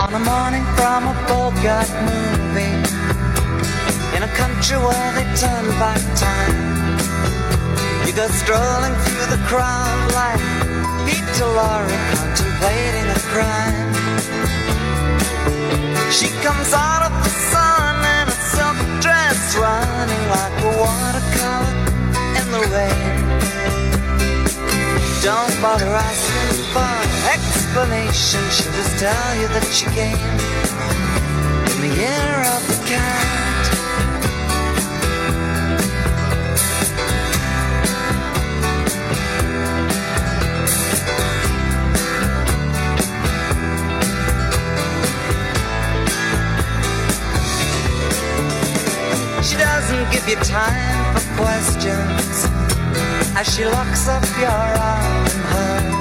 On a morning from a Bogart movie, in a country where they turn back time, you go strolling through the crowd like Peter Lorre contemplating a crime. She comes out of the sun in a silk dress, running like a watercolor in the rain. Don't bother asking for explanation, she'll just tell you that she came in the year of the cat. She doesn't give you time for questions as she locks up your arm in hers.